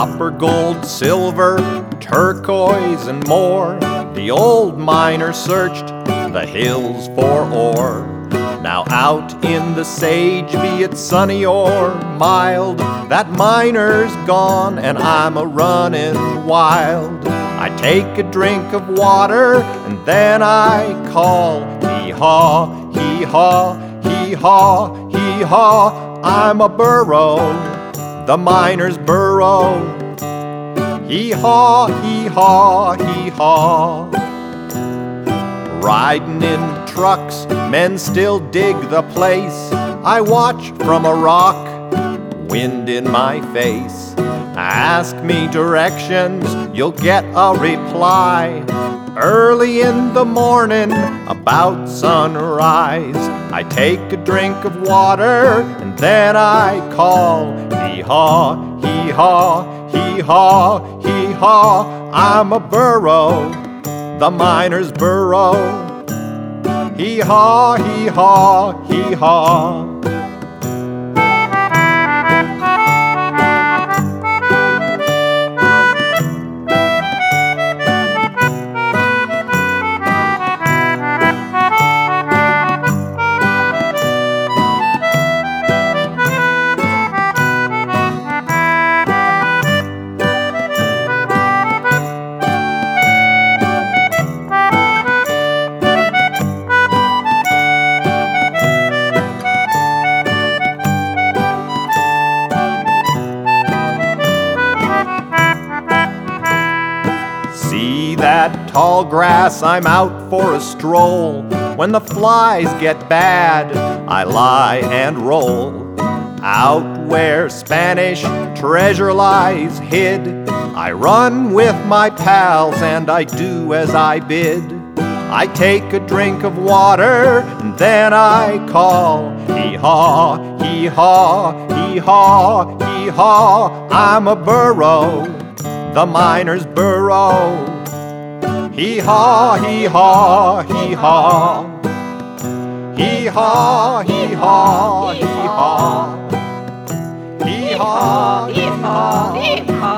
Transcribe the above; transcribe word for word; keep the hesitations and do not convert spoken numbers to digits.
Copper, gold, silver, turquoise, and more. The old miner searched the hills for ore. Now out in the sage, be it sunny or mild, that miner's gone and I'm a-runnin' wild. I take a drink of water and then I call, hee-haw, hee-haw, hee-haw, hee-haw, I'm a burro, the miner's burro. Hee-haw, hee-haw, hee-haw. Riding in trucks, men still dig the place. I watch from a rock, wind in my face. Ask me directions, you'll get a reply. Early in the morning, about sunrise, I take a drink of water and then I call, hee-haw, hee-haw, hee-haw, hee-haw, I'm a burro, the miner's burro. Hee-haw, hee-haw, hee-haw. See that tall grass, I'm out for a stroll. When the flies get bad, I lie and roll. Out where Spanish treasure lies hid, I run with my pals and I do as I bid. I take a drink of water and then I call, hee-haw, hee-haw, hee-haw, hee-haw, I'm a burro, the miner's burro. Hee-haw, hee-haw, hee-haw. Hee-haw, hee-haw, hee-haw. Hee-haw, hee-haw, hee-haw.